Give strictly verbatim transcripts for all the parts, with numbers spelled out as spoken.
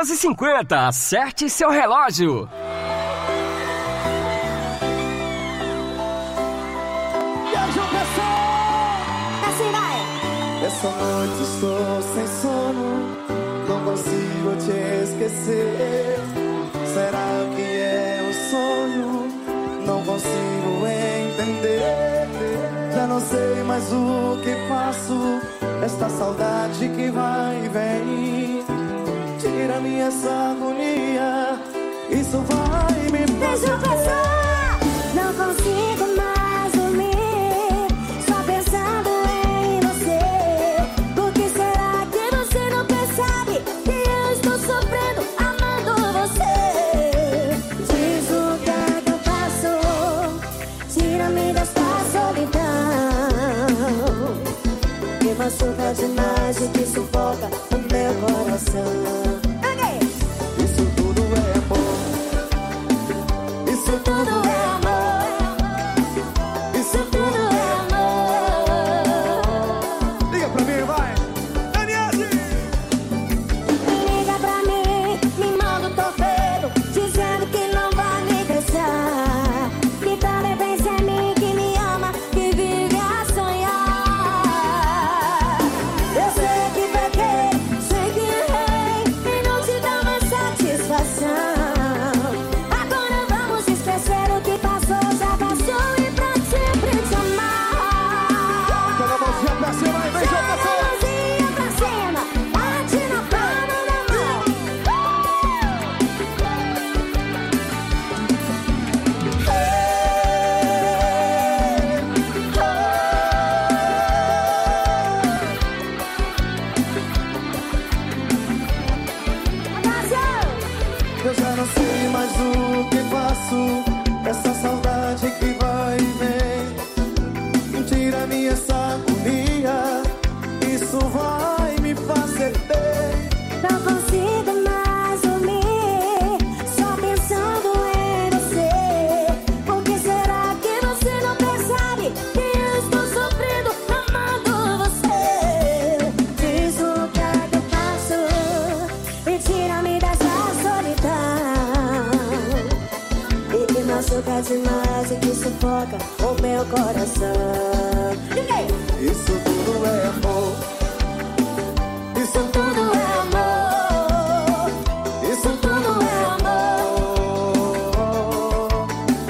doze e cinquenta, acerte seu relógio. Essa noite estou sem sono, não consigo te esquecer. Será que é um sonho? Não consigo entender. Já não sei mais o que faço. Esta saudade que vai e vem tira-me essa agonia. Isso vai me fazer. Deixa eu passar, não consigo mais dormir, só pensando em você. Por que será que você não percebe que eu estou sofrendo amando você? Diz o que é que eu faço, tira-me desta solidão, que machuca demais e que sufoca o meu coração. Isso tudo é amor. Isso tudo é amor. Isso tudo é amor. Liga pra mim, vai. Daniele! Liga pra mim, me manda um torpedo, dizendo que não vai me deixar. Que também pensa em mim, que me ama, que vive a sonhar. Eu sei que pequei, sei que errei e não te dá mais satisfação. Agora vamos esquecer o que passou, já passou e pra sempre te amar. Joga a mãozinha pra cima e vem, joga pra cima. Mãozinha pra cima, bate na palma da mão. Eu já não sei mais o que faço. Essa saudade que vai e vem tira-me essa agonia. Isso vai me fazer bem. Não consigo mais dormir, só pensando em você. Por que será que você não percebe que eu estou sofrendo amando você? Diz o que é que eu faço e tira-me dessa solidão, e que machuca demais e que sufoca o meu coração. Isso tudo é amor. Isso tudo é amor. Isso tudo é amor.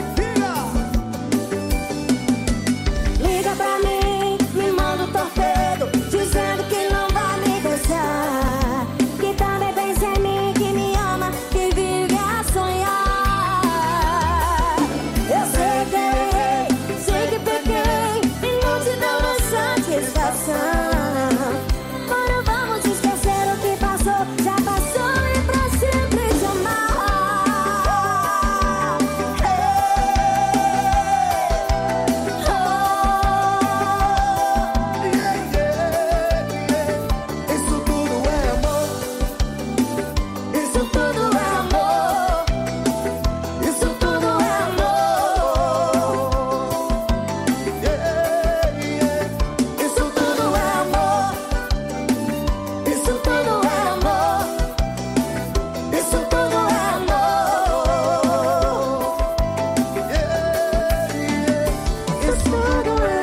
Liga! Liga pra mim, me manda um torpedo, dizendo que não vai me deixar. Que também pensa em mim, que me ama, que vive a sonhar. Eu sei que errei, sei que pequei e não te dou mais satisfação. Agora vamos esquecer o que passou, já passou e pra sempre te amar. Isso tudo é amor. Isso tudo é amor. Isso tudo é amor. Yeah, yeah. Isso tudo é amor. Isso tudo é amor. Isso tudo é amor. Yeah, yeah. Isso tudo é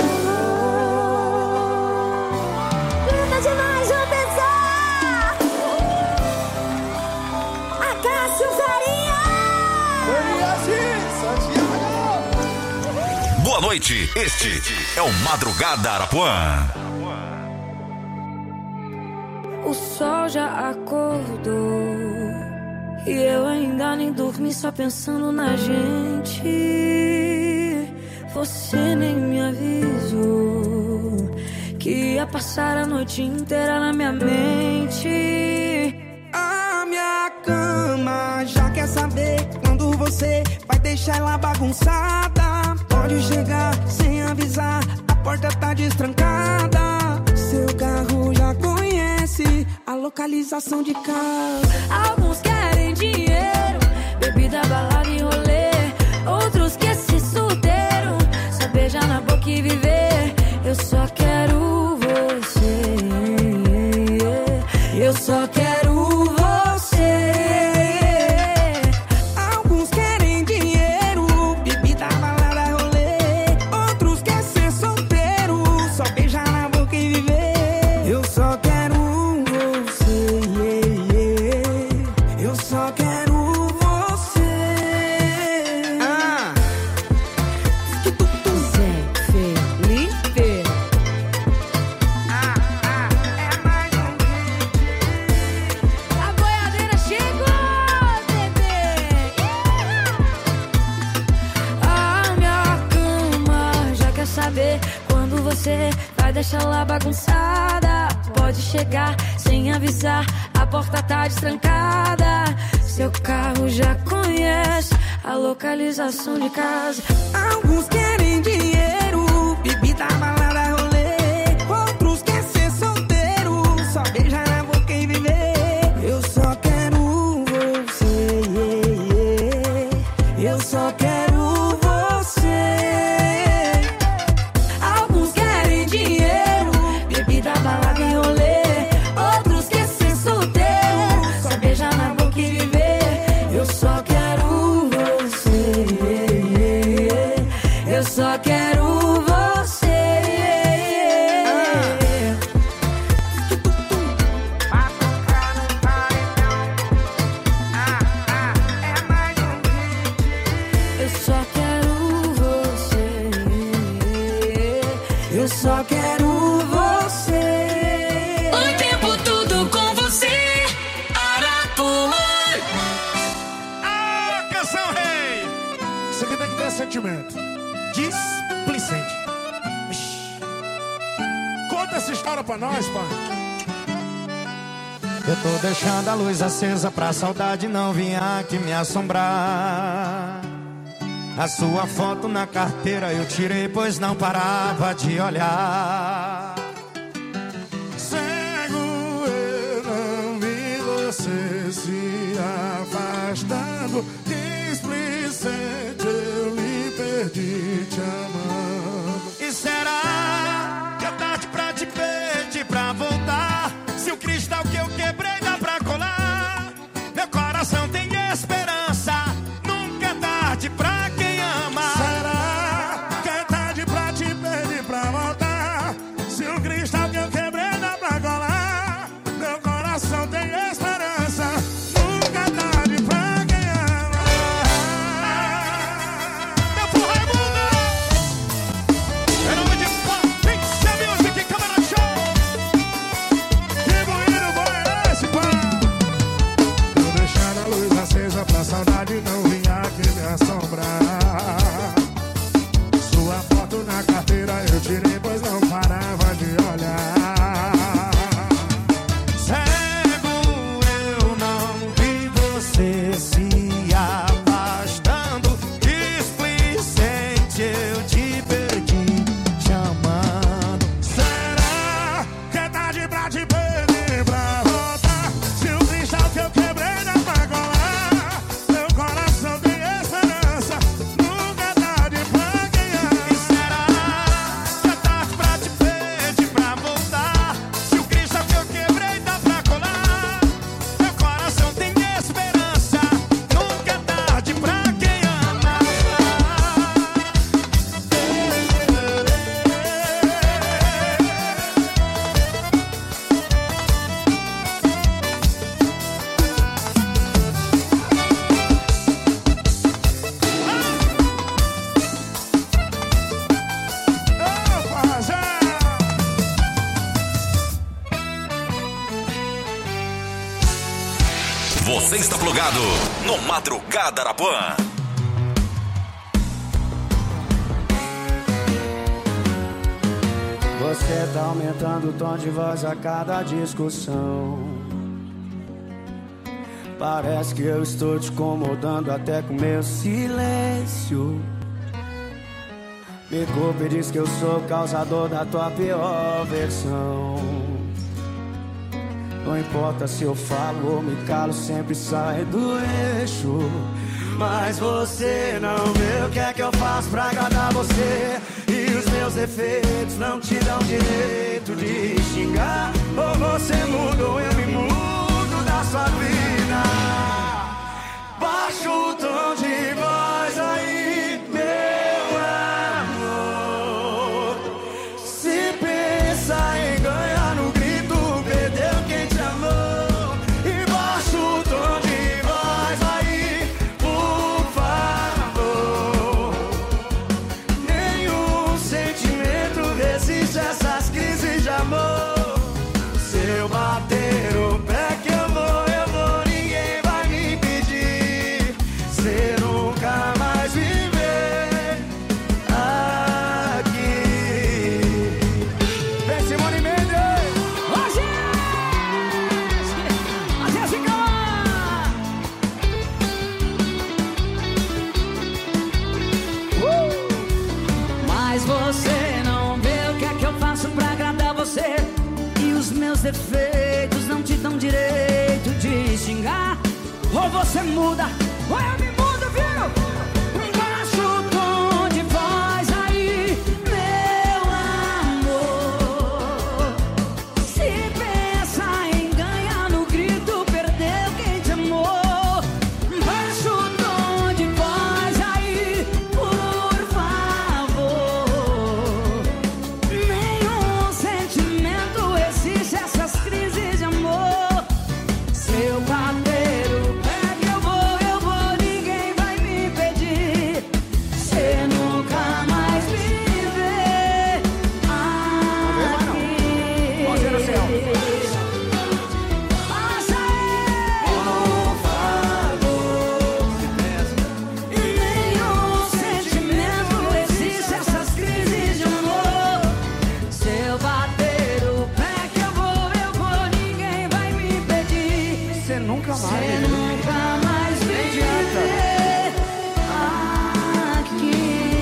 amor. Linda demais, João Pessoa! A Cássio Faria! Santiago! Boa noite, este é o Madrugada Arapuã. O sol já acordou e eu ainda nem dormi, só pensando na gente. Você nem me avisou que ia passar a noite inteira na minha mente. A minha cama já quer saber quando você vai deixar ela bagunçada. Pode chegar sem avisar, a porta tá destrancada. Seu carro já conhece a localização de casa. Alguns querem dinheiro, bebida, balada e rolê. Outros querem ser solteiro, só beijar na boca e viver. Eu só quero você, eu só quero você. saber quando você vai deixar lá bagunçada. Pode chegar sem avisar, a porta tá destrancada. Seu carro já conhece a localização de casa. Alguns querem dinheiro, bebida, balada, rolê. Outros querem ser solteiro, só beijar na boca e viver. Eu só quero você, yeah, yeah. Eu só quero você. Alguns querem dinheiro, bebida, balada e rolê. Outros querem ser solteiro, só beijar na boca e viver. Eu só quero você, yeah, yeah. Eu só quero você. Eu só quero você. Eu só quero você. O tempo todo com você, Arapuã. Ah, canção rei! Isso aqui tem que ter sentimento. Displicente. Ixi. Conta essa história pra nós, pai. Eu tô deixando a luz acesa pra saudade não vir aqui me assombrar. A sua foto na carteira eu tirei, pois não parava de olhar. Cego, eu não vi você se afastando. Displicente, eu lhe perdi te amando. E será que é tarde pra te pedir pra voltar? Se o cristal que eu quebrei dá pra colar, meu coração tem esperança. Nunca é tarde pra quem ama. Será que é tarde pra te pedir pra voltar? Se o cristal que eu quebrei dá pra colar, meu coração tem esperança. Nunca é tarde pra quem ama. Meu porra é mundo. Em nome de Pix Music, Câmara Show. Que bonito, bom é esse, pá. Tô deixando a luz acesa pra saudade não vir aqui me assombrar. Sua foto na carteira eu tirei, pois não parava de olhar. Cego, eu não vi você se afastando. Displicente, eu te perdi te amando. Será que é tarde pra te pedir pra voltar? Se o cristal que eu quebrei dá pra colar, meu coração tem esperança. Nunca é tarde pra quem ama. E será que é tarde pra te pedir pra voltar? Se o cristal que eu quebrei dá pra colar, meu coração tem esperança. Nunca é tarde pra quem ama. Opa, já! Você está plugado no Madrugada Arapuã. Você tá aumentando o tom de voz a cada discussão. Parece que eu estou te incomodando até com meu silêncio. Me culpa e diz que eu sou o causador da tua pior versão. Não importa se eu falo ou me calo, sempre sai do eixo. Mas você não vê o que é que eu faço pra agradar você. E os meus defeitos não te dão direito de xingar. Ou você muda ou eu me mudo da sua vida. Baixa o tom de voz aí, meu amor. Se pensa em ganhar no grito, perdeu quem te amou. E baixa o tom de voz aí, por favor. Nenhum sentimento resiste a essas crises de amor. Se eu bater o pé que eu vou, eu vou, ninguém vai me impedir. Você nunca defeitos não te dão direito de xingar. Ou você muda, ou eu me mudo, viu? Baixa o tom de voz aí, meu amor. Se pensa em ganhar no grito, perdeu quem te amou. Baixa o tom de voz aí, por favor. Nenhum sentimento existe, essas crises de amor. Se eu bater o pé que eu vou, eu vou, ninguém vai me impedir. Cê nunca mais me vê aqui. Passa aí, por favor. Nenhum sentimento existe, essas crises de amor. Se eu bater o pé que eu vou, eu vou, ninguém vai me impedir. Você nunca Cê mais. nunca mais me vê aqui.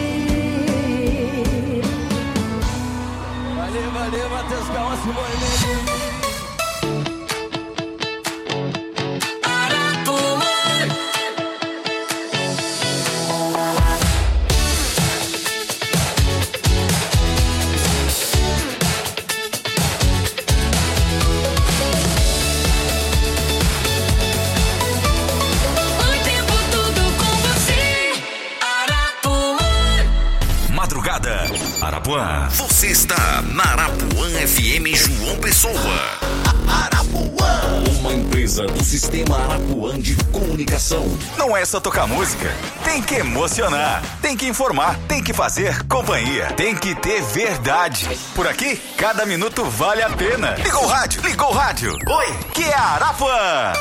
Valeu, valeu, Matheus Calma, Simone Mendes. O tempo todo com você, Arapuã. Madrugada Arapuã. Você está na Arapuã F M João Pessoa. Arapuã. Uma empresa do Sistema Arapuã de Comunicação. Não é só tocar música. Tem que emocionar. Tem que informar. Tem que fazer companhia. Tem que ter verdade. Por aqui, cada minuto vale a pena. Ligou o rádio. Ligou o rádio. Oi, que é a Arapuã.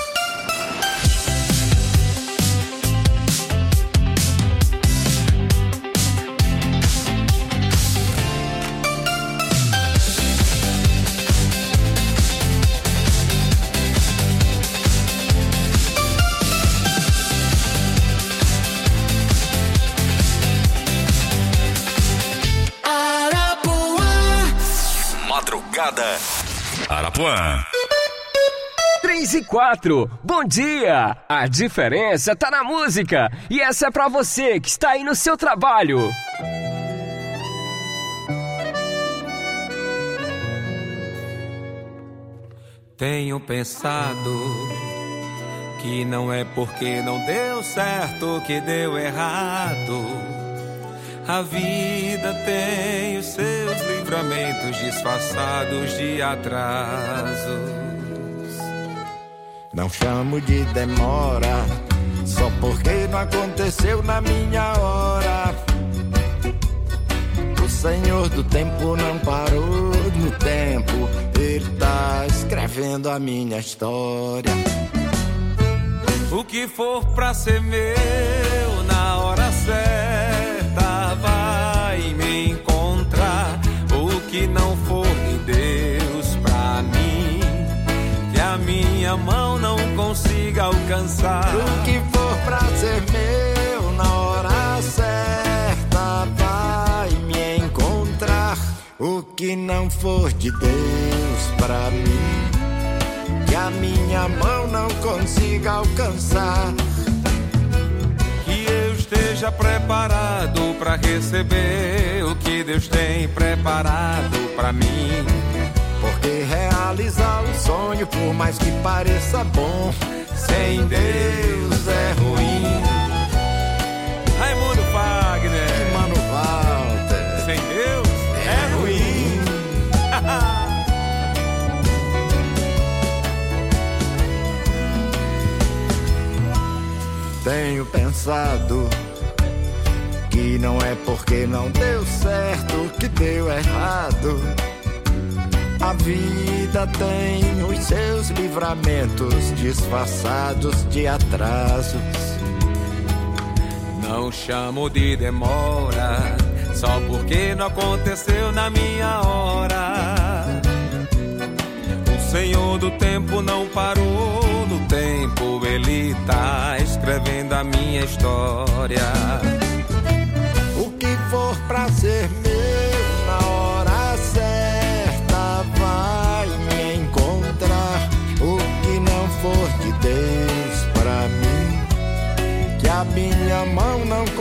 Madrugada Arapuã. três e quatro, bom dia! A diferença tá na música e essa é pra você que está aí no seu trabalho. Tenho pensado que não é porque não deu certo que deu errado. A vida tem os seus livramentos disfarçados de atrasos. Não chamo de demora, só porque não aconteceu na minha hora. O Senhor do tempo não parou no tempo, Ele tá escrevendo a minha história. O que for pra ser meu na hora certa vai me encontrar. O que não for de Deus pra mim, que a minha mão não consiga alcançar. O que for pra ser meu na hora certa vai me encontrar. O que não for de Deus pra mim, que a minha mão não consiga alcançar. Que eu esteja preparado pra receber o que Deus tem preparado pra mim. Porque realizar um sonho, por mais que pareça bom, sem Deus é ruim. Raimundo Fagner e Mano Walter, sem Deus é, é ruim. Tenho pensado que não é porque não deu certo que deu errado. A vida tem os seus livramentos disfarçados de atrasos. Não chamo de demora, só porque não aconteceu na minha hora. O Senhor do tempo não parou no tempo, Ele tá escrevendo a minha história. O que for pra ser meu na hora certa vai me encontrar.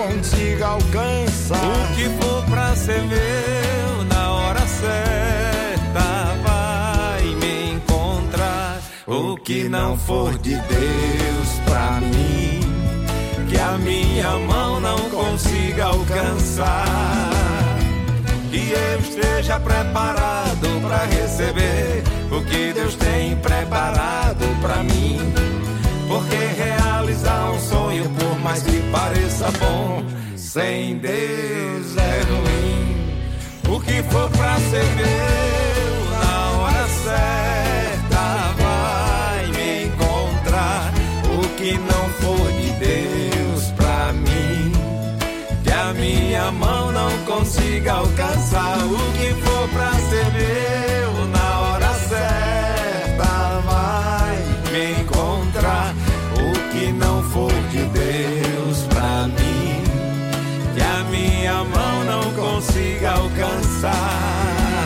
consiga alcançar. O que for pra ser meu na hora certa vai me encontrar. O que não for de Deus pra mim, que a minha mão não consiga alcançar. Que eu esteja preparado pra receber o que Deus tem preparado pra mim. Porque realizar um sonho, por mais que pareça bom, sem Deus é ruim. O que for pra ser meu na hora certa vai me encontrar. O que não for de Deus pra mim, que a minha mão não consiga alcançar. O que for pra ser meu na hora certa vai me encontrar. O que não for de Deus pra mim, que a minha mão não consiga alcançar.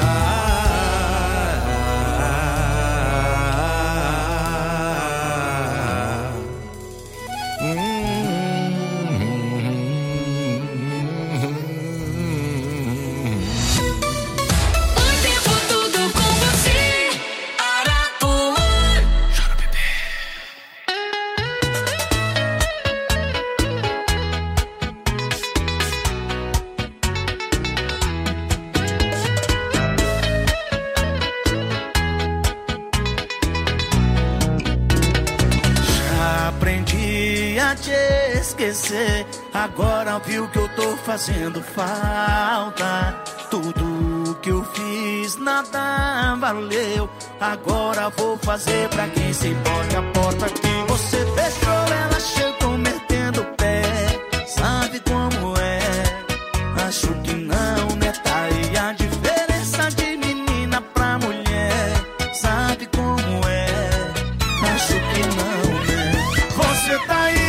Esquecer, agora viu que eu tô fazendo falta. Tudo que eu fiz nada valeu. Agora vou fazer pra quem se importa. A porta que você fechou, ela chegou metendo o pé. Sabe como é? Acho que não, né? Tá aí a diferença de menina pra mulher. Sabe como é? Acho que não, né? Você tá aí,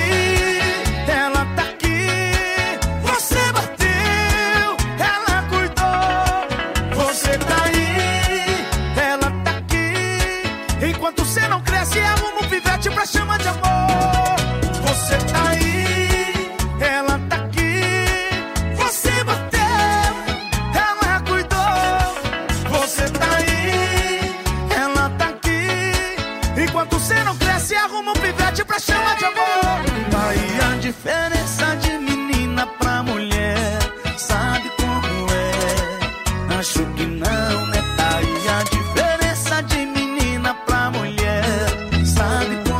pra chama de amor. Você tá aí, ela tá aqui. Você bateu, ela cuidou. Você tá aí, ela tá aqui. Enquanto você não cresce, arruma um pivete pra chama de amor. Tá aí a diferença de menina pra mulher. Sabe como é? Acho que não, né? Tá aí a diferença de menina pra mulher. Sabe como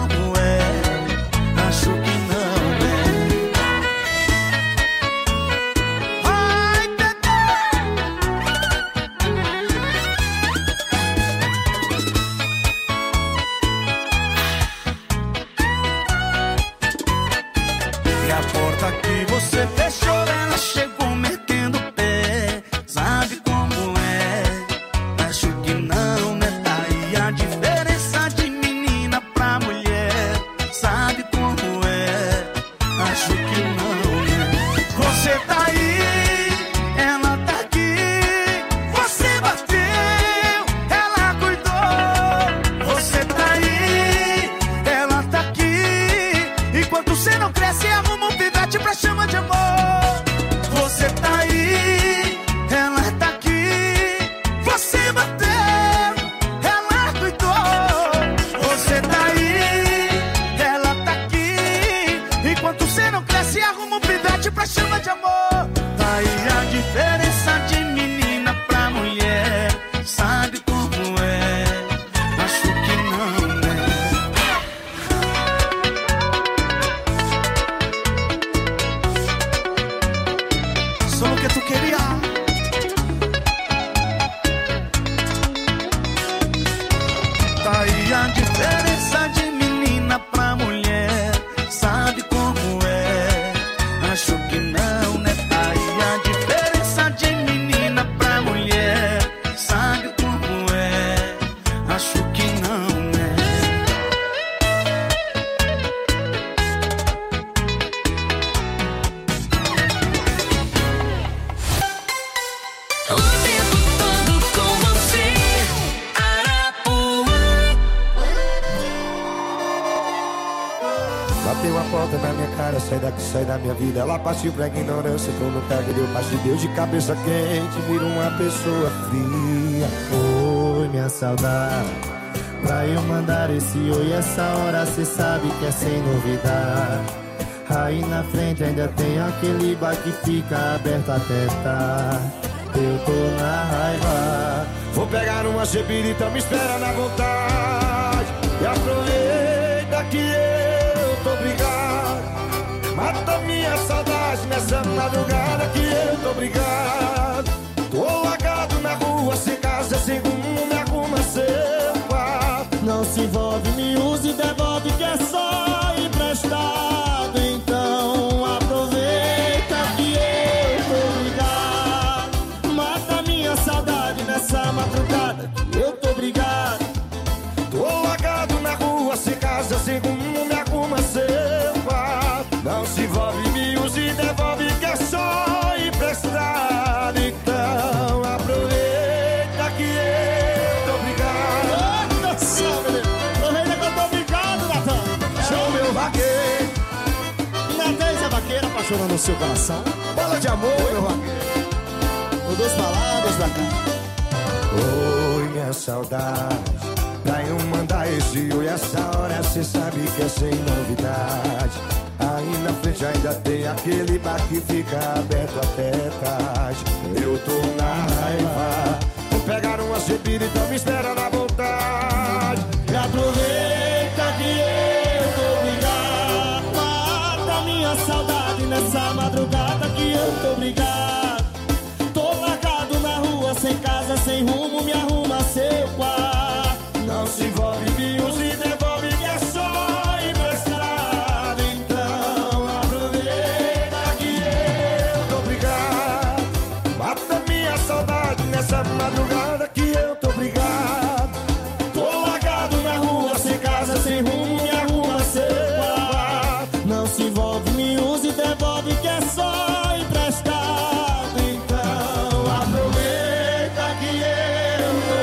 bota na minha cara, sai daqui, sai da minha vida. Ela partiu pra ignorância, que eu não pego, deu parte de Deus. De cabeça quente, vira uma pessoa fria. Oi, minha saudade, pra eu mandar esse oi, essa hora cê sabe que é sem novidade. Aí na frente ainda tem aquele bar que fica aberto até tarde. Eu tô na raiva, vou pegar uma cepirita, me espera na vontade. E aproveita que eu tô brigado, mata minha saudade nessa madrugada que eu tô brigado. Tô largado na rua, sem casa, sem rumo, me arruma seu quarto. Não se envolve, me use e devolve que é só emprestado. Então aproveita que eu tô ligado, mata minha saudade nessa madrugada que eu tô brigado. Tô largado na rua, sem casa, sem rumo, me arruma seu quarto. Não se envolve, me use e devolve que é só emprestado. Então aproveita que eu tô brigado. Aproveita que eu tô brigado, Natan. Show meu vaqueiro. Natan, essa vaqueira apaixonando o seu coração. Bola de amor, meu vaqueiro. Com duas palavras da cara. Oi, minha saudade, pra eu mandar esse oi, essa hora cê sabe que é sem novidade. Aí na frente ainda tem aquele bar que fica aberto até tarde. Eu tô na raiva, vou pegar uma cepira, então me espera na vontade. E aproveita que eu tô brigado, mata minha saudade nessa madrugada que eu tô brigado. Tô largado na rua, sem casa, sem rumo, me arruma seu quarto. Não se envolve, me use e devolve que é só emprestado. Então aproveita que eu tô brigado, mata minha saudade nessa madrugada que eu tô brigado. Tô largado na rua, sem casa, sem rumo, me arruma seu quarto. Não se envolve, me use e devolve que é só emprestado. Então aproveita que eu tô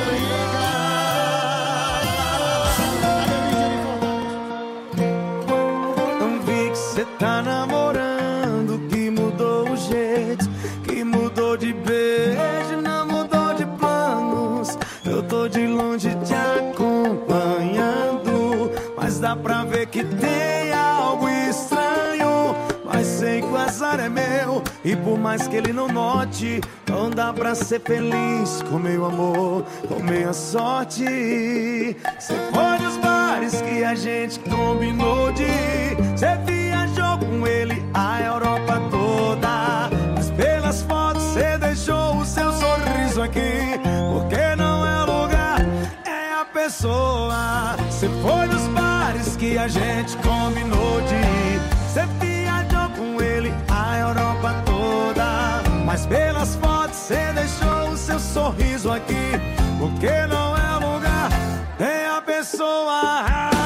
brigado. Não vi que cê tá namorando, que mudou o jeito, que mudou de beijo, não mudou de planos. Eu tô de longe te acompanhando, mas dá pra ver que tem algo estranho. Mas sei que o azar é meu, e por mais que ele não note, não dá pra ser feliz com meu amor, com minha sorte. Cê foi nos bares que a gente combinou de ir, cê viajou com ele a Europa toda, mas pelas fotos cê deixou o seu sorriso aqui, porque não é o lugar, é a pessoa. Cê foi nos bares que a gente combinou de ir, cê viajou com ele a Europa toda, mas pelas fotos cê deixou o seu sorriso aqui, porque não é o lugar, é a pessoa.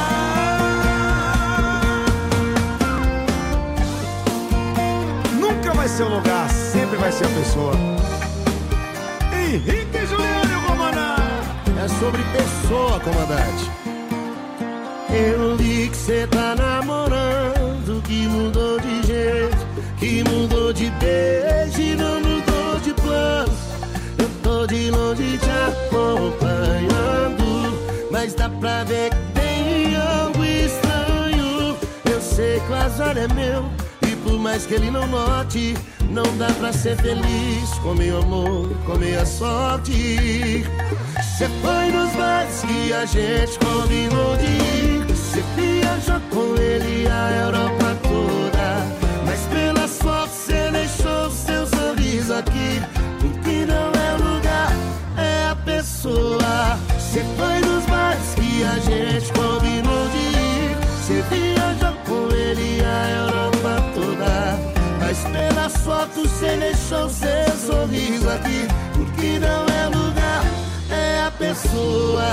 Nunca vai ser o lugar, sempre vai ser a pessoa. Henrique Juliano e o comandante. É sobre pessoa, comandante. Eu li que cê tá namorando, que mudou de jeito, que mudou de beijo e não mudou de plano. Eu tô de longe te acompanhando, mas dá pra ver que tem algo estranho. Eu sei que o azar é meu, e por mais que ele não note, não dá pra ser feliz com meu amor, com minha sorte. Cê foi nos bares que a gente combinou de ir, cê viajou com ele a Europa toda, mas pelas fotos cê deixou seu sorriso aqui, porque não é o lugar, é a pessoa. Cê foi nos bares que a gente combinou de ir, cê viajou com ele a Europa toda, mas pelas fotos cê deixou seu sorriso aqui, porque não é o lugar, é a pessoa.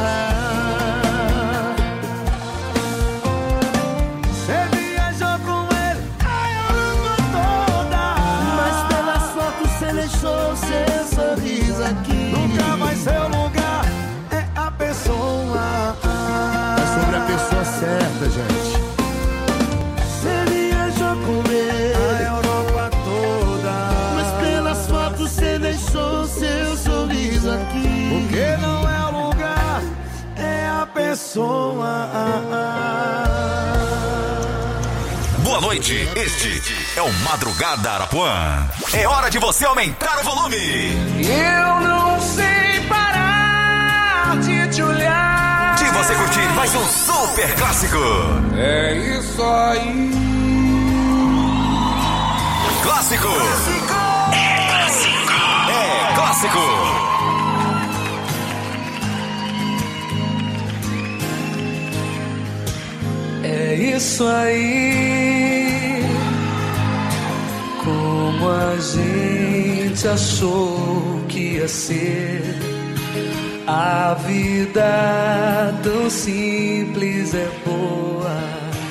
Cê viajou com ele a Europa toda, mas pelas fotos cê deixou seu sorriso aqui. Nunca vai ser o lugar, é a pessoa. É sobre a pessoa certa, gente. Cê viajou pessoa. Boa noite, este é o Madrugada Arapuã. É hora de você aumentar o volume. Eu não sei parar de te olhar. De você curtir mais um super clássico. É isso aí. Clássico. Clássico. É clássico. É clássico. É isso aí. Como a gente achou que ia ser. A vida tão simples é boa.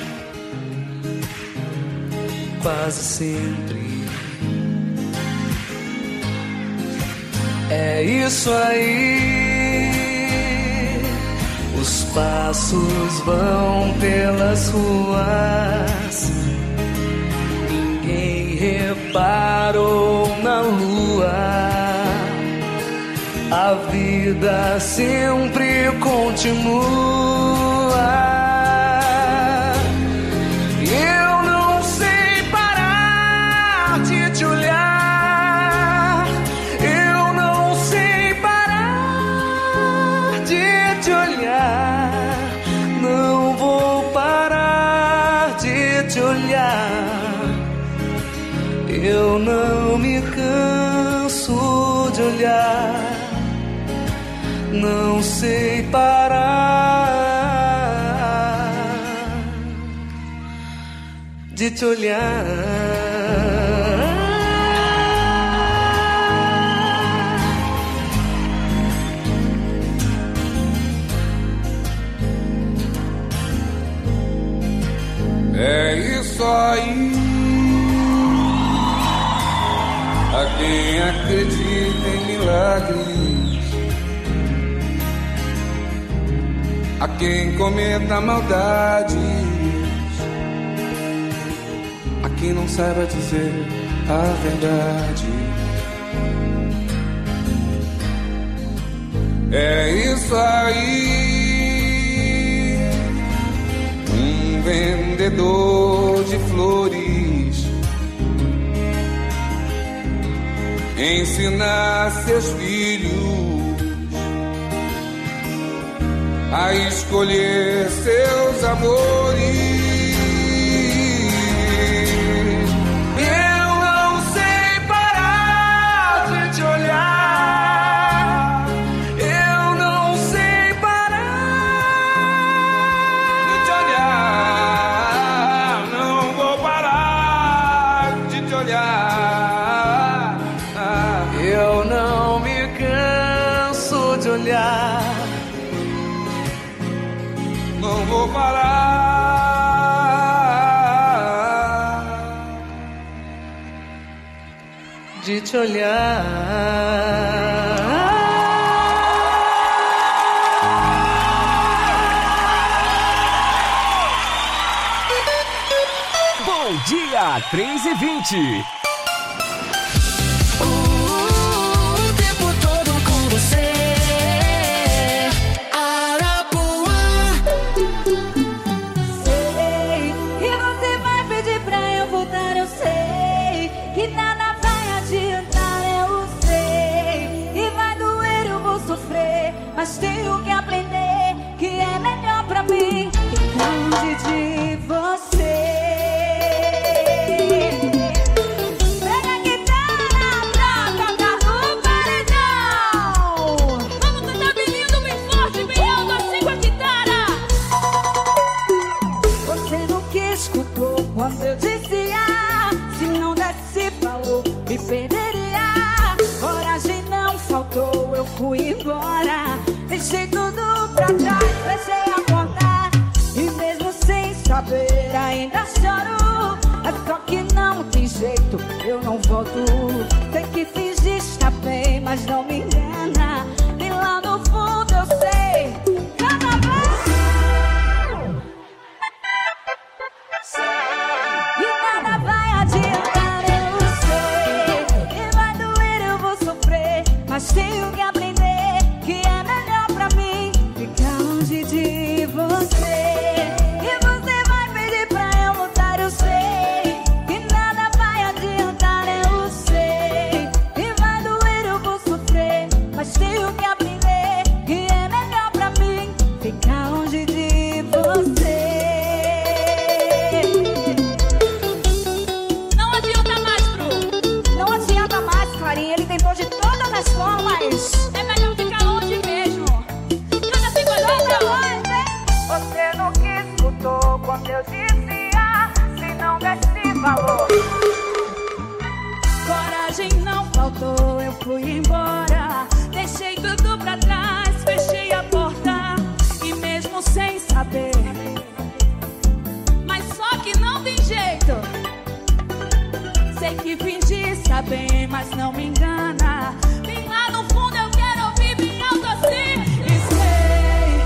Quase sempre. É isso aí. Os passos vão pelas ruas. Ninguém reparou na lua. A vida sempre continua. Eu não sei parar de te olhar. Eu não sei parar de te olhar. Não vou parar de te olhar. Eu não me canso de olhar. Não sei parar de te olhar. É isso aí. A quem acredita em milagres, a quem cometa maldades, a quem não saiba dizer a verdade. É isso aí. Um vendedor de flores ensina seus filhos a escolher seus amores. Eu não sei parar de te olhar. Eu não sei parar de te olhar. Não vou parar de te olhar. Eu não me canso de olhar. Não vou parar de te olhar. Bom dia, três e vinte. Mas tenho que aprender que é melhor pra mim que longe de você. Pega a guitarra pra tocar no paredão. Vamos cantar bem lindo, bem forte, bem alto assim com a guitarra. Você nunca escutou quando eu dizia: se não desse valor, me perderia. Coragem não faltou, eu fui embora. Deixei tudo pra trás, deixei a contar. E mesmo sem saber, ainda choro. É só que não tem jeito, eu não volto. Sei que fingir está bem, mas não me engana. E lá no fundo eu sei, cada vez e nada vai adiantar, eu sei. E vai doer, eu vou sofrer, mas tenho que aprender que é melhor pra mim ficar longe de vez. É melhor ficar longe mesmo. Canta assim com a gente, Você nunca escutou quando eu dizia: se não desse valor. Coragem não faltou, eu fui embora. Deixei tudo pra trás, fechei a porta. E mesmo sem saber, mas só que não tem jeito. Sei que fingi estar bem, mas não me engana. Bem lá no fundo eu quero ouvir bem alto assim. E sei,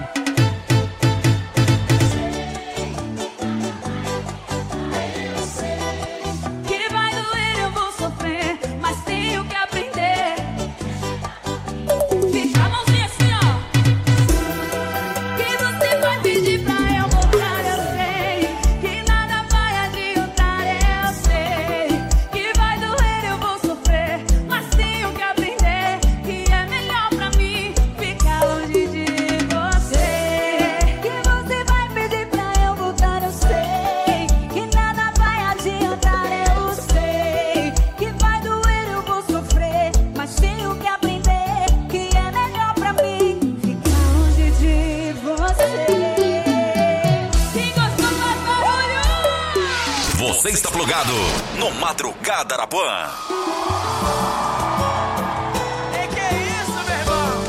eu sei que vai doer, eu vou sofrer, mas tenho que aprender. Fica a mãozinha assim, ó. Que você vai pedir pra eu voltar, eu sei. Que nada vai adiantar, eu sei. Que vai doer, eu vou sofrer, mas tenho que aprender. Que é melhor pra mim ficar longe de você. Que você vai pedir pra eu voltar, eu sei. Que nada vai adiantar, eu sei. Que vai doer, eu vou sofrer, mas tenho que aprender. Que é melhor pra mim ficar longe de você. Quem gostou faz barulho. Você está plugado no Madrugada Arapuã. Ei, que é isso, meu irmão?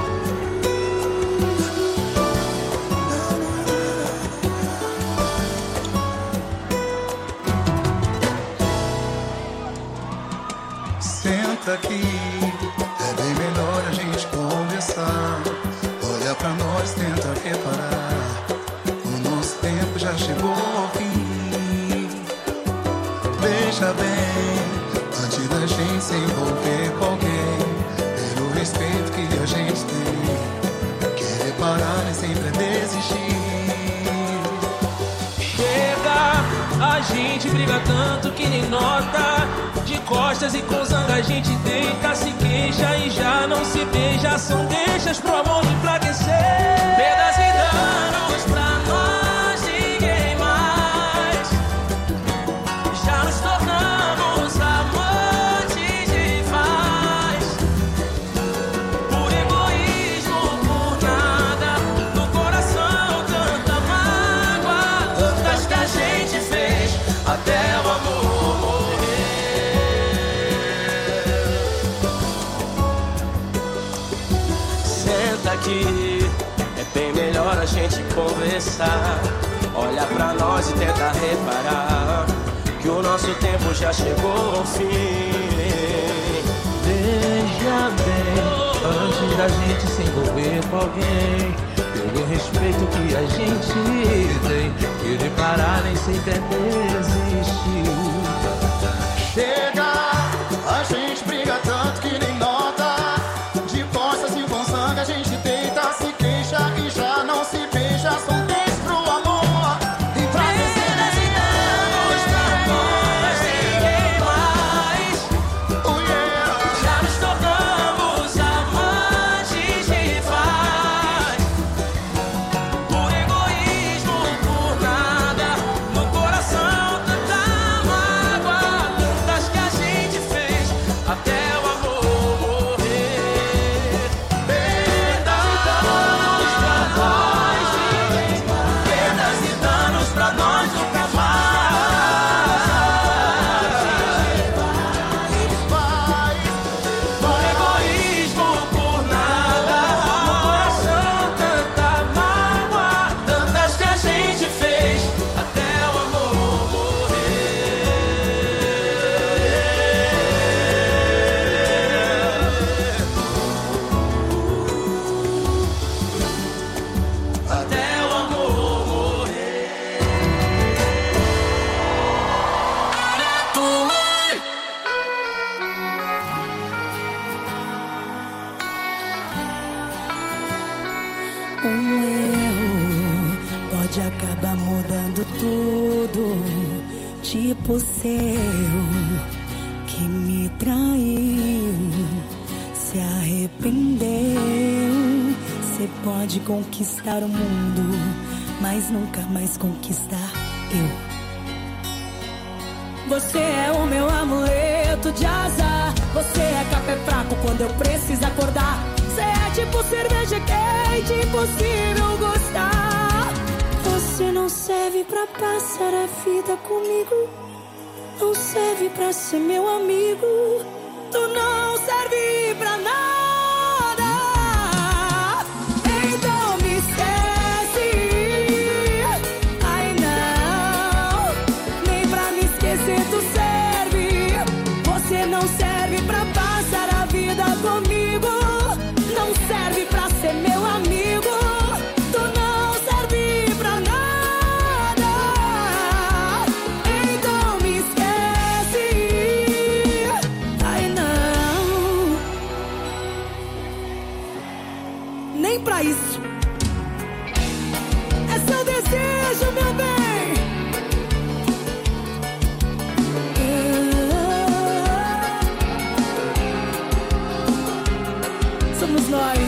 Senta aqui, é bem melhor a gente conversar. Olha pra nós, tenta reparar. O nosso tempo já chegou ao fim. Veja bem, antes da gente se envolver com alguém, pelo respeito que a gente tem, querer parar e sempre desistir. Chega, a gente briga tanto que nem nota. De costas e com zanga a gente deita, se queixa e já não se beija. São deixas pro amor enfraquecer. Perdas e danos pra nós, ninguém mais. Já nos tornamos amantes de paz. Por egoísmo, por nada. No coração tanta mágoa, tantas que a gente fez até o amor morrer. Senta aqui, é bem melhor a gente conversar. Olha pra nós e tenta reparar que o nosso tempo já chegou ao fim. Veja bem, antes da gente se envolver com alguém, pelo respeito que a gente tem, querer parar nem sempre é desistir. Chega, a gente briga tanto que nem nota. De costas e com sangue a gente deita, se queixa e já não se beija. São dez pro amor e pra Perdas e danos pra nós, ninguém mais. Oh yeah. Já nos tornamos amantes de paz. Por egoísmo, por nada. No coração tanta mágoa, tantas que a gente fez até o amor morrer. Perdas e danos pra nós, ninguém mais. Perdas e danos pra nós nunca mais. Por egoísmo, por nada. No coração tanta mágoa, tantas que a gente fez até o amor morrer. Até o amor morrer. Um erro pode acabar mudando tudo. Tipo seu, que me traiu, se arrependeu. Você pode conquistar o mundo, mas nunca mais conquistar eu. Você é o meu amuleto de azar. Você é café fraco quando eu preciso acordar. Você é tipo cerveja quente, impossível gostar. Você não serve pra passar a vida comigo, não serve pra ser meu amigo. Tu não serve pra nada. Então me esquece. Ai não, nem pra me esquecer tu serve. Você não serve pra passar a vida comigo, não serve pra ser meu amigo. Tu não serve pra nada. Então me esquece. Ai não, nem pra isso. É seu desejo, meu bem. Somos nós.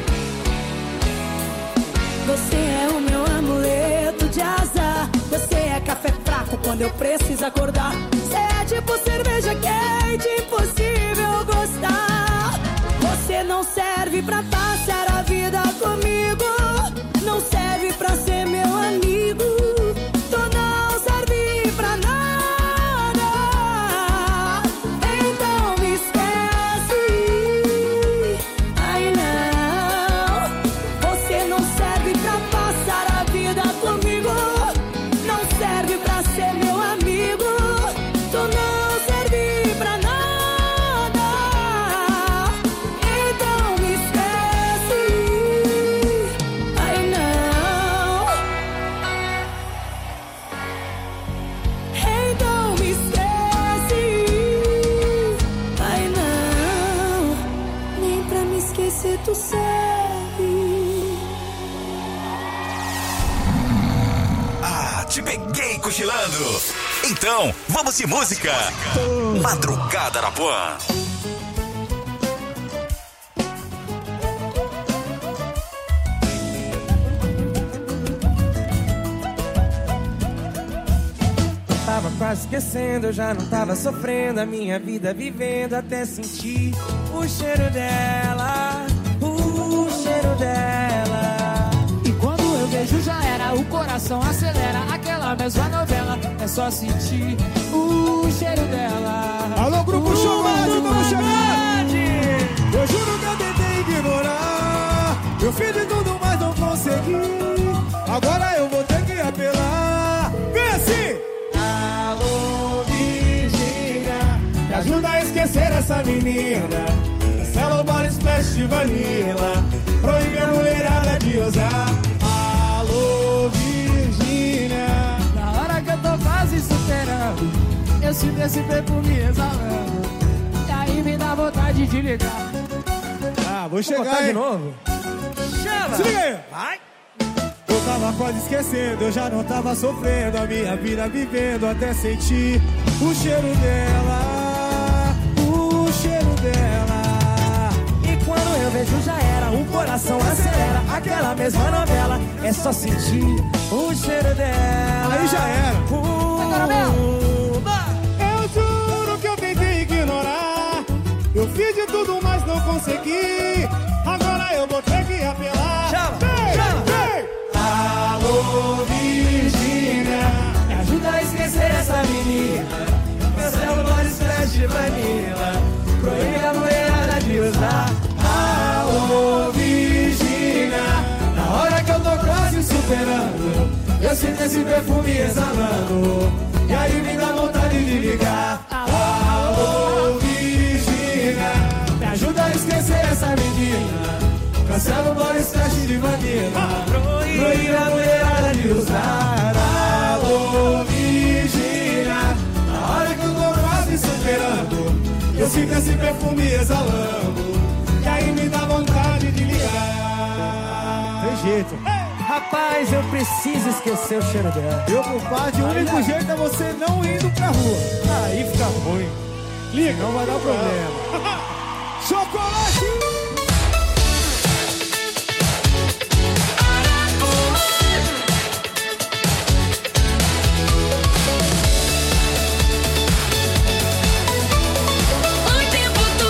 Você é o meu amuleto de azar. Você é café fraco quando eu preciso acordar. Você é tipo cerveja quente, impossível gostar. Você não serve pra passar a vida comigo, não serve pra ser meu amigo. Tu não serve pra nada. Então me esquece. Ai não, você não serve pra passar a vida comigo, não serve pra ser meu amigo. Tu não serve pra nada. Então me esquece. Ai não, então me esquece. Ai não, nem pra me esquecer tu serve. Ah, te peguei cochilando. Então, vamos de música. Madrugada Arapuã. Tava quase esquecendo, eu já não tava sofrendo a minha vida vivendo até sentir o cheiro dela, o cheiro dela. E quando eu vejo já era, o coração acelera. Aquela mesma novela, é só sentir o cheiro dela. Alô, Grupo Uh, Chuva, ajudamos a chegar! verdade. Eu juro que eu tentei ignorar. Eu fiz de tudo, mas não consegui. Agora eu vou ter que apelar. Vem assim! Alô, Virgínia, me ajuda a esquecer essa menina. Cancela o body splash de vanilla. Proíbe a mulherada de usar. Alô, Virgínia. Na hora que eu tô quase superando, eu sinto esse perfume exalando. E aí me dá vontade de ligar. Ah, vou chegar botar aí. de novo. Chama! Se liga aí! Vai! Eu tava quase esquecendo, eu já não tava sofrendo a minha vida vivendo até sentir o cheiro dela, o cheiro dela. E quando eu vejo já era, o coração acelera. Aquela mesma novela, é só sentir o cheiro dela. Aí já era. Agora mesmo. Eu juro que eu tentei ignorar. Eu fiz de tudo, mas não consegui. Agora eu vou ter que apelar. Chama, vem, chama. vem. Alô, Virgínia, Me ajuda a esquecer essa menina. Cancela o body splash de vanilla. Proíbe a mulherada de usar. alô, Virgínia. Na hora que eu tô quase superando, eu sinto esse perfume exalando. E aí me dá vontade de ligar. Alô, Virgínia, Me ajuda a esquecer essa menina. cancela o body splash de vanilla. Proíbe a mulherada de usar. Alô, Virgínia, na hora que eu tô quase superando, eu sinto esse perfume exalando. E aí me dá vontade de ligar. Tem jeito. Rapaz, eu preciso esquecer o cheiro dela. Meu compadre, o único jeito é você não indo pra rua. Aí fica ruim. Liga, não vai dar problema. Chocolate! O tempo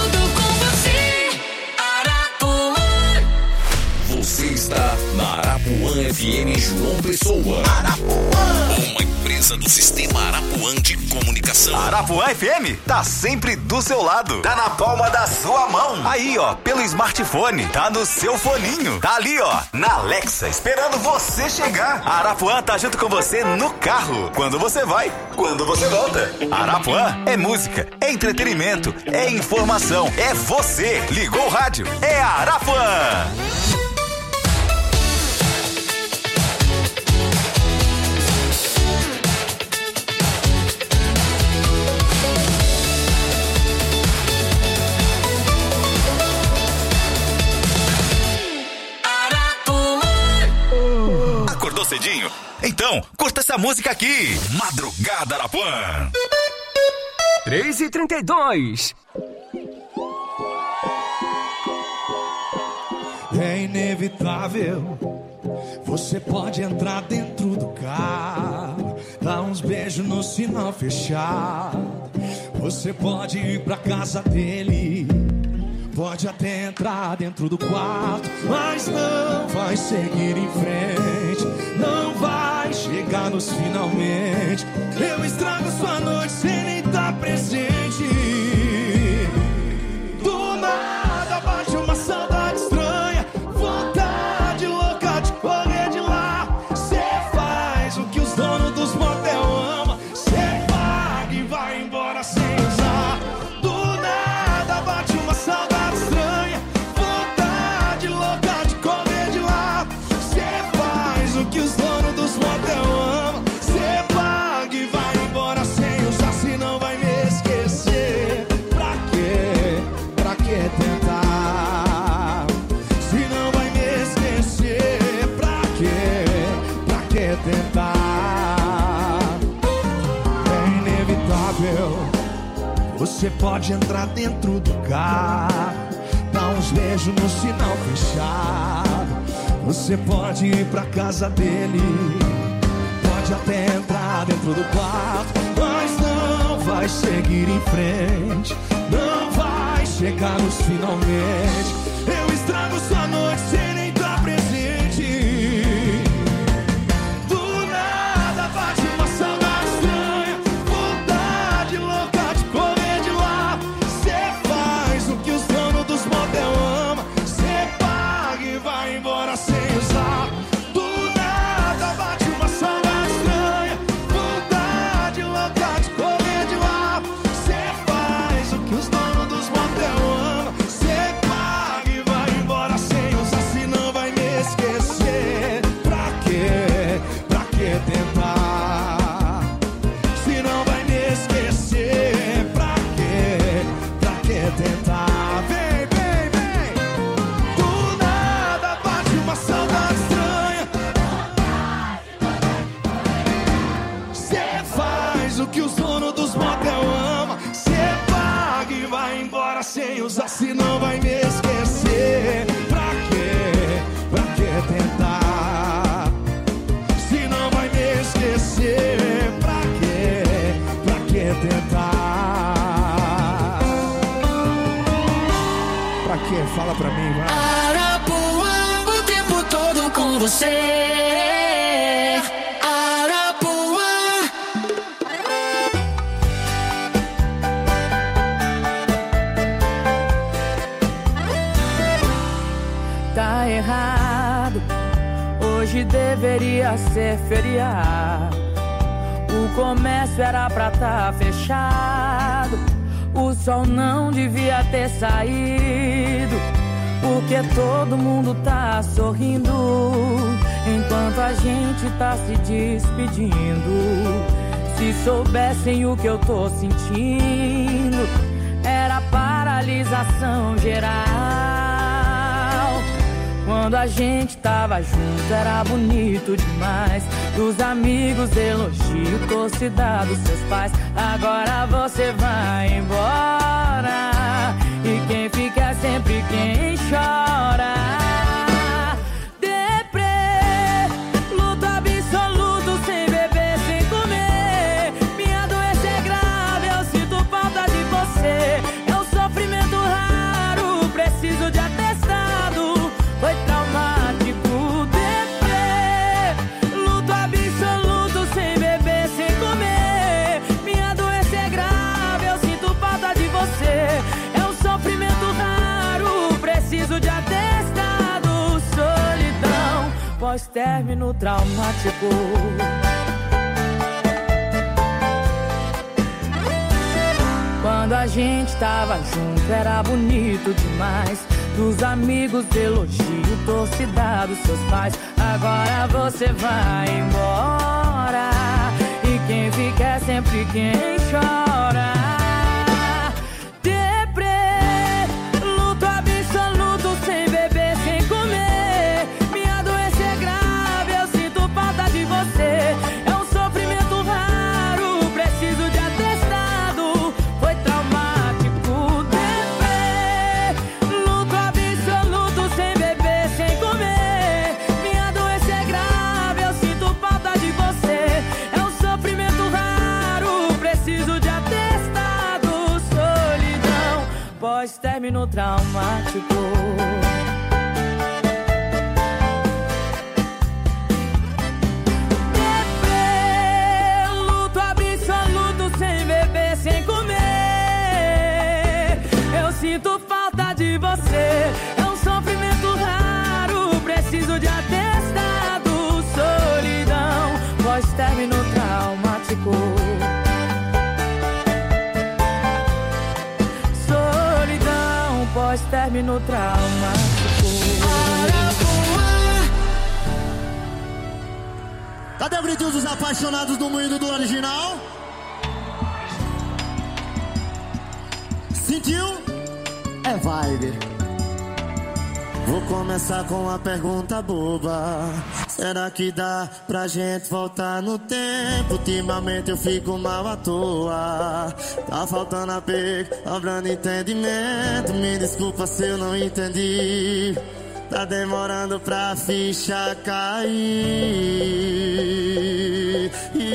F M João Pessoa. Arapuã. Uma empresa do Sistema Arapuã de Comunicação. Arapuã F M tá sempre do seu lado. Tá na palma da sua mão. Aí, ó, pelo smartphone. Tá no seu foninho. Tá ali, ó, na Alexa, esperando você chegar. A Arapuã tá junto com você no carro. Quando você vai, quando você volta. Arapuã é música, é entretenimento, é informação, é você. Ligou o rádio, é a Arapuã. Acordou cedinho? Então, curta essa música aqui. Madrugada Arapuã. três e trinta e dois. É inevitável. Você pode entrar dentro do carro, dar uns beijos no sinal fechado. Você pode ir pra casa dele, pode até entrar dentro do quarto, mas não vai seguir em frente, não vai chegar nos finalmente. Eu estrago sua noite sem nem estar presente. Do nada bate uma saudade estranha, vontade louca de correr de lá. Cê faz o que os donos dos motel amam, cê paga e vai embora sem usar. Do nada bate uma saudade estranha, vontade louca de correr de lá. Cê faz o que os donos dos motel amam, cê paga e vai embora sem usar. Se não vai me esquecer, pra quê? Pra que tentar? Se não vai me esquecer, pra quê? Pra que tentar? É inevitável. Você pode entrar dentro do carro, dar uns beijos no sinal fechado. Você pode ir pra casa dele, pode até entrar dentro do quarto, mas não vai seguir em frente, não vai chegar nos finalmente. Eu estrago sua noite sem nem estar presente. Do nada bate uma saudade estranha, vontade louca de correr de lá. Cê faz o que os donos dos motel amam, cê paga e vai embora sem usar. Do nada bate uma saudade estranha, vontade louca de correr de lá. Cê faz o que os donos dos motel amam, cê paga e vai embora sem usar. Se não vai me esquecer, pra quê? Pra que tentar? Se não vai me esquecer, pra quê? Pra que tentar? Vem, vem, vem. Do nada bate uma saudade estranha, cê faz o que os donos dos motel amam, cê paga e vai embora sem usar. Se não vai me esquecer, pra quê? Pra que tentar? Se não vai me esquecer, pra quê? Pra que tentar? Pra quê? Fala pra mim, vai. Arapuã, o tempo todo com você. Arapuã. Tá errado, hoje deveria ser feriado. O comércio era pra tá fechado, o sol não devia ter saído, porque todo mundo tá sorrindo enquanto a gente tá se despedindo. Se soubessem o que eu tô sentindo, era paralisação geral. Quando a gente tava junto era bonito demais, dos amigos elogio, torcida dos seus pais. Agora você vai embora e quem fica é sempre quem chora. Deprê, luto absoluto, sem beber, sem comer. Minha doença é grave, eu sinto falta de você. É um sofrimento raro, preciso de atestado. Foi traumático, deprê. pós-término traumático. Quando a gente tava junto era bonito demais. Dos amigos elogio, torcida dos seus pais. Agora você vai embora e quem fica é sempre quem chora. Deprê, luto absoluto, sem beber, sem comer. Minha doença é grave, eu sinto falta de você. É um sofrimento raro, preciso de atestado. Foi traumático. Deprê, luto absoluto, sem beber, sem comer. Minha doença é grave, eu sinto falta de você. É um sofrimento raro, preciso de atestado. Solidão, pós-término traumático. Deprê, luto absoluto, sem beber, sem comer. Eu sinto falta de você. É um sofrimento raro, preciso de atestado. Solidão, pós-término traumático. Solidão, pós-término traumático. Cadê o gritinho dos apaixonados do moído do original? Sentiu? É vibe. Vou começar com uma pergunta boba. Será que dá pra gente voltar no tempo? Ultimamente eu fico mal à toa. Tá faltando apego, sobrando entendimento. Me desculpa se eu não entendi. Tá demorando pra ficha cair.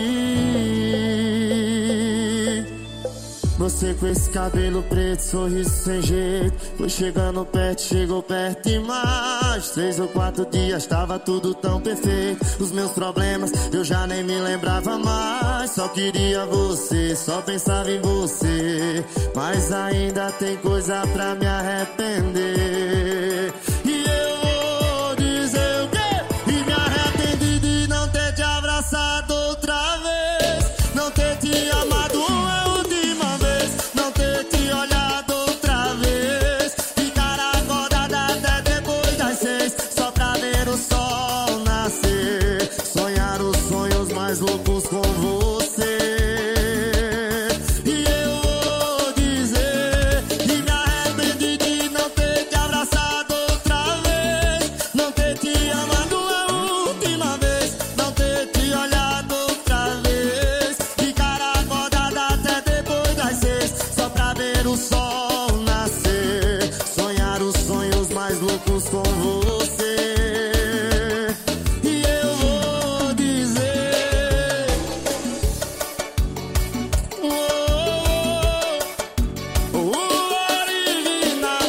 Você com esse cabelo preto, sorriso sem jeito. Foi chegando perto, chegou perto e mais. Três ou quatro dias, tava tudo tão perfeito. Os meus problemas, eu já nem me lembrava mais. Só queria você, só pensava em você. Mas ainda tem coisa pra me arrepender. E eu vou dizer o quê? E me arrependi de não ter te abraçado outra vez. Não ter te amado uma última vez. Não ter te olhado outra vez. Ficar acordada até depois das seis, só pra ver o sol nascer. Sonhar os sonhos mais loucos com você. E eu vou dizer, e me arrependi de não ter te abraçado outra vez. Não ter te amado a última vez. Não ter te olhado outra vez. Ficar acordada até depois das seis, só pra ver o sol nascer. Sonhar os sonhos mais loucos com você. E eu vou dizer, oh, oh, oh, o original.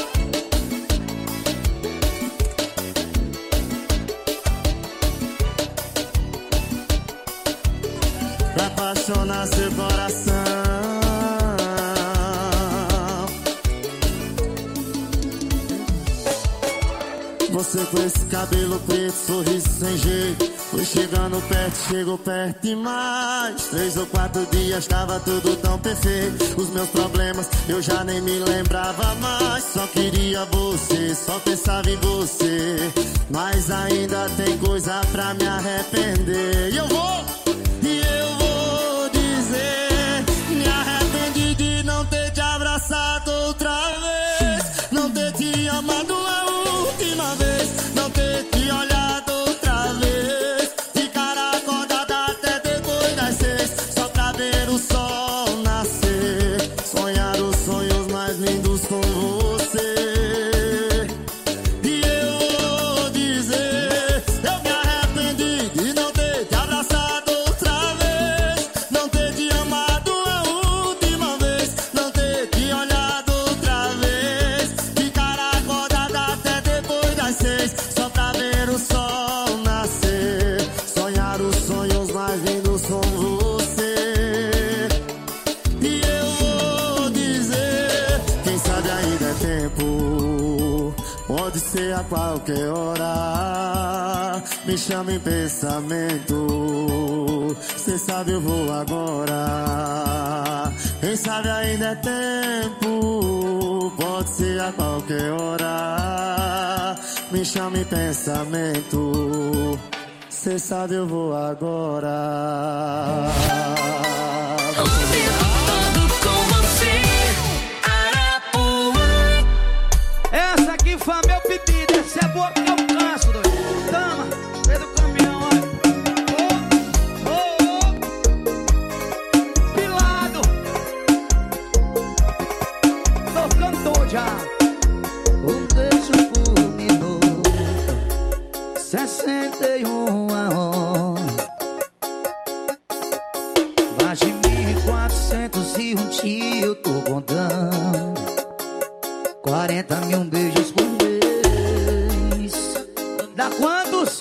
Pra apaixonar seu coração. Você com esse cabelo preto, sorriso sem jeito. Foi chegando perto, chegou perto e mais. Três ou quatro dias, tava tudo tão perfeito. Os meus problemas, eu já nem me lembrava mais. Só queria você, só pensava em você. Mas ainda tem coisa pra me arrepender. E eu vou, e eu vou dizer, me arrependi de não ter te abraçado outra vez. Não ter te amado a última vez. Não ter te olhado outra vez. Ficar acordada até depois das seis, só pra ver o sol nascer. Sonhar os sonhos mais lindos com você. E eu vou dizer, eu me arrependi de não ter te abraçado outra vez. Não ter te amado a última vez. Não ter te olhado outra vez. Ficar acordada Pode ser a qualquer hora. Me chama em pensamento. Cê sabe eu vou agora. Quem sabe ainda é tempo. Pode ser a qualquer hora. Me chama em pensamento. Cê sabe eu vou agora. Essa aqui foi a meu pedido, essa é boa porque eu canso, doido. Tama, vem do caminhão, olha. Oh, oh, oh. Pilado. Tô ficando doido já. Um beijo por minuto, sessenta e uma horas. Mais de mil e quatrocentos e um dia eu tô contando. Quarenta mil beijos por mês. Dá quantos?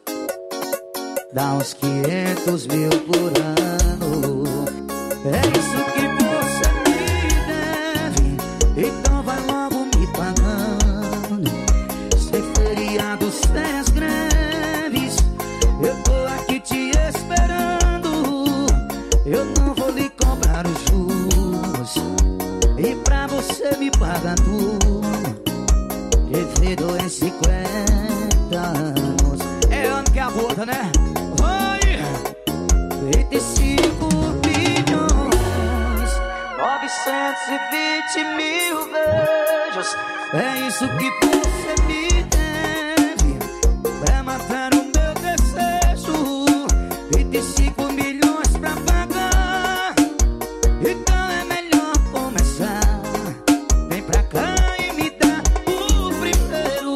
Dá uns quinhentos mil por ano. É isso que você me deve. Então vai logo me pagando. Sem feriado, sem as greves, eu tô aqui te esperando. Eu não vou lhe cobrar os juros. E pra você me pagar tudo, devido em cinquenta anos. É ano que é a volta, né? Vai! vinte e cinco bilhões, novecentos e vinte mil beijos. É isso que você me deve pra matar o meu desejo. vinte e cinco milhões pra pagar. Então é melhor começar. Vem pra cá e me dá o primeiro.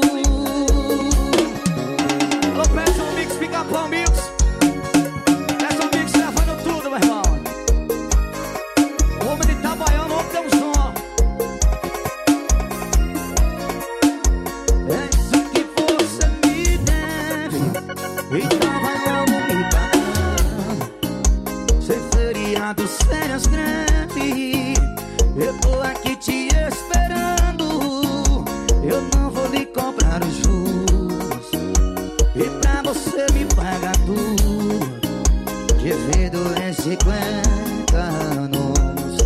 Alô, peça um mix, pica-pau mix. Peça um mix levando tudo, meu irmão. O homem de Itabaiana, o homem tem um som. É isso que você me deve. Então vai logo me pagar. Sem feriado, sem as greves, eu tô aqui te esperando. Eu não vou lhe cobrar os juros. E pra você me pagar tudo, divido em cinquenta anos.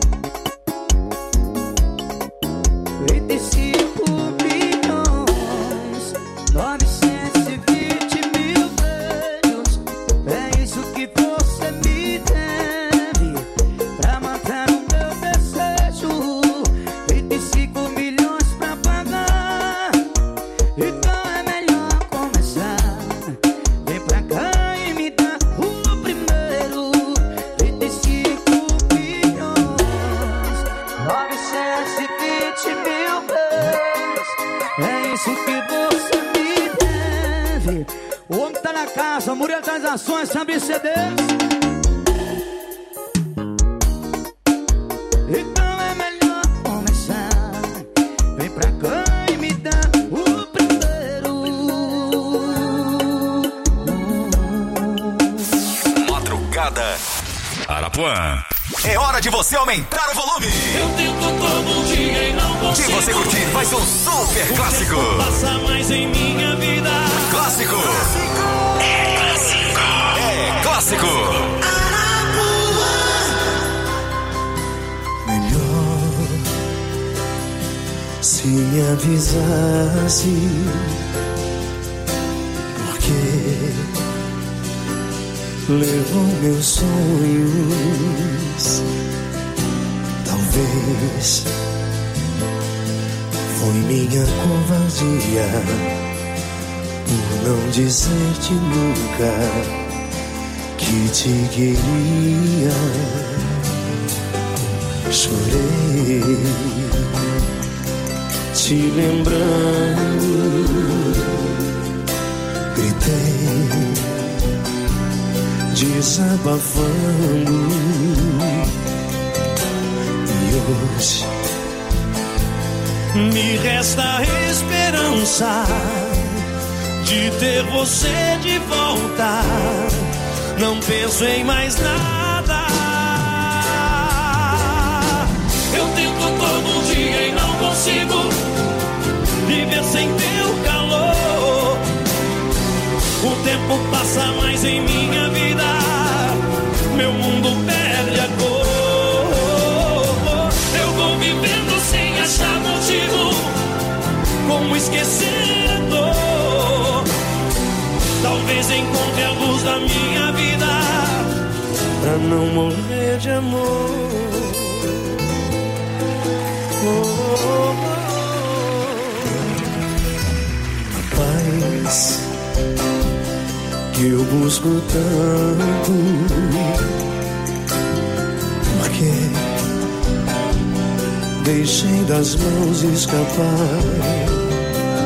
Vinte e cinco bilhões, novecentos e vinte mil beijos. É isso que você me deve pra matar o meu desejo. Vinte e cinco milhões pra pagar. Então é melhor começar. Vem pra cá e me dá o primeiro. Vinte e cinco bilhões, novecentos e vinte mil beijos. É isso que você me deve. O homem tá na casa, Murilo Transações, sabe C Ds. Então é melhor começar. Vem pra cá e me dá o primeiro. Madrugada Arapuã. É hora de você aumentar o volume. Eu tento todo dia e não consigo. Se você curtir, vai ser um super clássico. Passa mais em minha vida. Clássico. É clássico. É clássico. Melhor se me avisasse, porque levou meus sonhos. Talvez foi minha covardia por não dizer-te nunca que te queria. Chorei te lembrando, gritei desabafando, e hoje Me resta a esperança de ter você de volta. Não penso em mais nada. Eu tento todo dia e não consigo viver sem ter em minha vida, meu mundo perde a cor. Eu vou vivendo sem achar motivo, como esquecer a dor. Talvez encontre a luz da minha vida, pra não morrer de amor. Oh, oh, oh. A paz que eu busco tanto, marquei, deixei das mãos escapar.